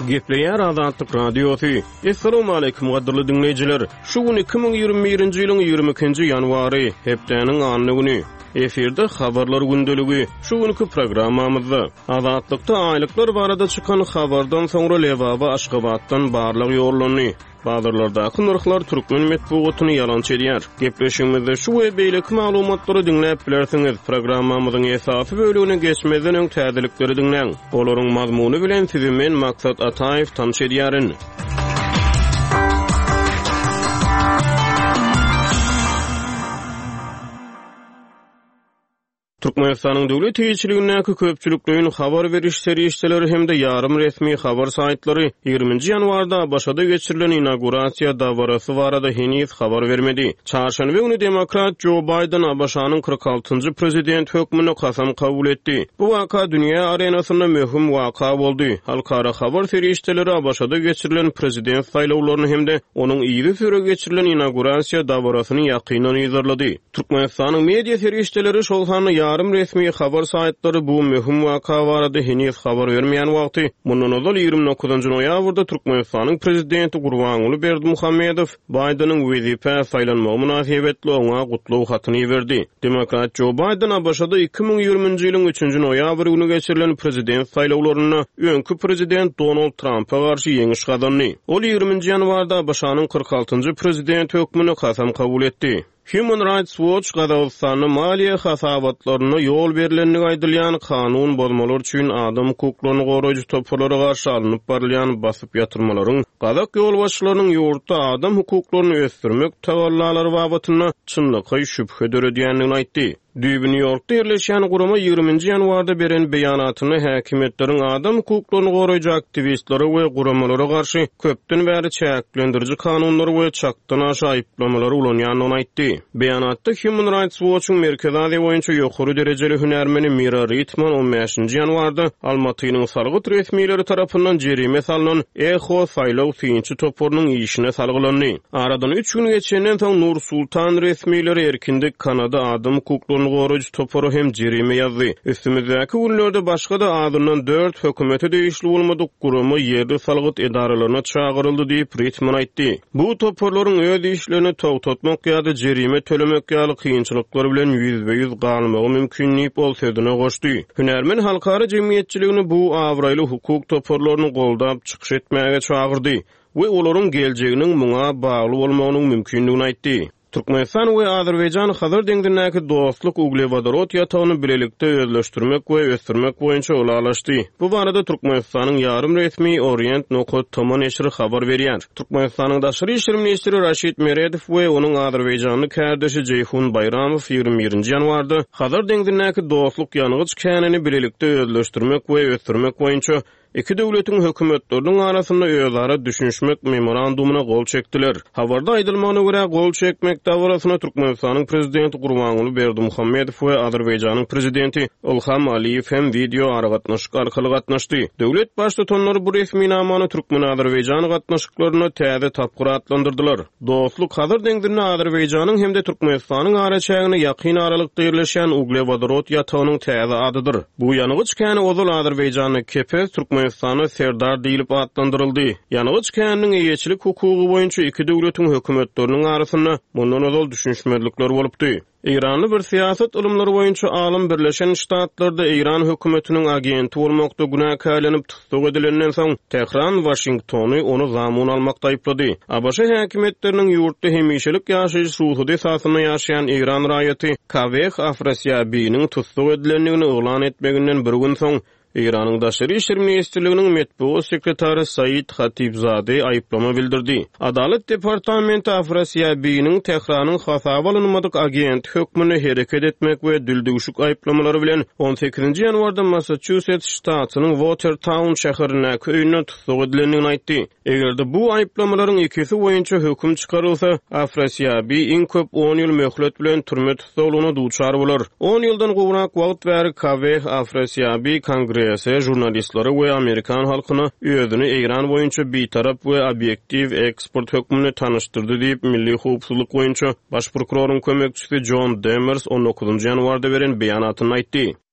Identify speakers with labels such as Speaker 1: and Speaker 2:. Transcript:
Speaker 1: Gepleýär Azatlyk Radiosu. Assalamu alaykum gaderly dinleýijiler. Şu gün 2021-nji ýylyň 22-nji ýanwary, hepdeniň anly güni. Eferde habarlar gündöligi. Şu günkü programmamyzda Azatlykda aýlyklar barada çykan habardan soňra Lewaba Aşgabatdan barlyk ýollany. Bazarlardaky narxlar türkmen medeniýetyny ýalançy edýär. Gepleşigimizde şu we beýleki maglumatlary dinläp bilersiňiz. Programmamyzyň esasy bölügine geçmeden öň täzelikleri dinläň. Olaryň mazmuny bilen sizi men Maksat Ataýew tanış edýärin. Türkmenistanyň döwlet teýeşçiligindäki köpçülikliň habar beriş serýeşçileri hemde ýarym resmi habar saýtlary 20-nji ýanwarda başada geçirilen inaugurasiýa dawarasy barada heniz habar bermedi. Çarşanba güni demokrat Joe Biden ABŞ-nyň 46-njy prezident hökmüne kasam kabul etdi. Bu waka dünýä arenasynda möhüm waka boldy. Halkara habar serýeşçileri ABŞ-da geçirilen prezident saýlawlaryny hemde onuň ýyly süre geçirilen inaugurasiýa dawarasyny ýakynan ýazarlady. Türkmenistanyň media serýeşçileri şol hany ýarym resmi habar saýtlary bu möhüm waka barada heniz habar bermeýän wagty. Mundan ozal 29-njy noýabrda Türkmenistanyň prezidenti Gurbanuly Berdimuhammedow Bidenyň wezipe saýlanmagy münasibetli oňa gutlaw hatyny berdi. Demokrat Joe Biden ABŞ-da 2020-nji ýylyň 3-nji noýabr güni geçirilen prezident saýlawlaryna öňkü prezident Donald Trump'a garşy ýeňiş gazandy. Ol 20-nji ýanwarda ABŞ-nyň 46-njy prezident hökmüne kasam kabul etdi. Human Rights Watch Gazawstanyň maliýe hasabatlaryna ýol berilenligi aýdylýan kanun bozmalar üçin adam hukuklaryny goraýjy toplarlara garşy alınıp barylýan basyp ýatyrmalaryň gazak ýolbaşçylarynyň ýurtda adam hukuklaryny ösdürmek tawallalary babatyna çynlygy şüphe döredýändigini aýtdy. New York'ta yerleşen gurama 20-nji ýanwarda beren beýanatyny häkimetleriň adam hukuklaryny goraýjy aktivistleri we guramalara garşy köpden bäri çäklendiriji kanunlary we çakdan aşy aýyplamалary ulanýanyny aýtdy. Beýanatda Human Rights Watch'un Merkez Aziýa boýunça ýokary derejeli hünärmeni Mira Ritman 15-nji ýanwarda Almatynyň salgyt resmiýetleri tarapyndan jerime salynan Echo saýlaw synçy toporunyň işine salgylandy. Aradan 3 gün geçenden soň Nur Sultan resmiýetleri erkindik Kanada adam hukuklaryny goraýjy toporu hem jerime ýazdy. Üstümizdäki günlerde başga da adından 4 hökümete değişli bolmadyk gurama ýerli salgyt edaralaryna çağıryldy diýip Ritman aýtdy. Bu toporlaryň öz işlerini togtatmak ýa-da jerime tölemek ýaly kynçylyklary bilen ýüzbe-ýüz galmagy mümkinlik bolsadyna goşdy. Hünärmen halkara jemgyýetçiligini bu awraýly hukuk toporlaryny goldap çykyş etmäge çağırdy we olaryň geljeginiň muňa bagly bolmagynyň mümkinligini aýtdy. Türkmenistan we Azerbaýjan hazır deňdinäki dostluk uglevodorod ýatagyny bilelikde özleşdirmek we ösdürmek boýunça ulalaşdy. Bu barada Türkmenistanyň ýarym resmi Orient Nokot Toman eşri habar berýär. Türkmenistanyň daşary işler ministri Raşid Meredow we onuň Azerbaýjanly kärdeşi Jeyhun Bayramow 21-nji ýanwarda hazır deňdinäki dostluk ýanygyç känini bilelikde özleşdirmek we ösdürmek boýunça iki döwletiň hökümetleriniň arasynda özara düşünşmek memorandumuna gol çekdiler. Habarda aýdylmagyna görä gol çekmek dawrasyna Türkmenistanyň prezidenti Gurbanuly Berdimuhammedow we Azerbaýjanyň prezidenti Ilham Aliýew hem video aragatnaşyk arkaly gatnaşdy. Döwlet başlyklary bu resmi namany Türkmen-Azerbaýjan gatnaşyklaryna täze tapgyr atlandyrdylar. Dostluk hazır deňdirne Azerbaýjanyň hem de Türkmenistanyň araçagyny ýakyn aralykda ýerleşen uglevodorod ýatagynyň täze adydyr. Bu ýanygyç käni ozal Azerbaýjanyň Kepez Türkmenistany Serdar diýilip atlandyryldy. Ýanygyç käniniň eýeçilik hukugy boýunça iki döwletiň hökümetleriniň arasynda mundan ozal düşünşmezlikler bolupdy. İranly bir siýasat ulumlary boýunça Alam Birleşen Ştatlarynda İran hökümetiniň agenti bolmakda günahkarlanyp tutsak edilenden soň Tehran Washingtony onu zamun almakda aýplady. ABŞ häkimetleriniň ýurtda hemişelik ýaşaýyş ruhudy esasyna ýaşaýan İran raýaty Kaveh Afrasiýabiňiň tutsak edilendigini elan etmeginden bir gün soň İran'ın daşary işler ministrliginiň metbuat sekretary Said Khatibzade aýyplama bildirdi. Adalet departamenti Afrasiýabiňiň Tehranyň hasaba alınmadyk agent hökmüne hereket etmek we düldügüşük aýyplamalary bilen 18-nji ýanwarda Massachusetts ştatynyň Watertown şäherine köýüne tutsak edilendigini aýtdy. Egerde bu aýyplamalaryň ikisi boýunça höküm çykarylsa, Afrasiýabi iň köp 10 ýyl möhlet bilen türme tutsagyna duçar bolar. 10 ýyldan gowrak wagt bäri Kaveh Afrasiýabi Kongresi jurnalistleri we Amerikan halkyna özüni İran boýunça bitarap we obyektiv eksport hökmüne tanıştyrdy diýip Milli Hukukçylyk boýunça baş prokuroryň kömekçisi John Demers 19-njy ýanwarda beren beýanatyny aýtdy.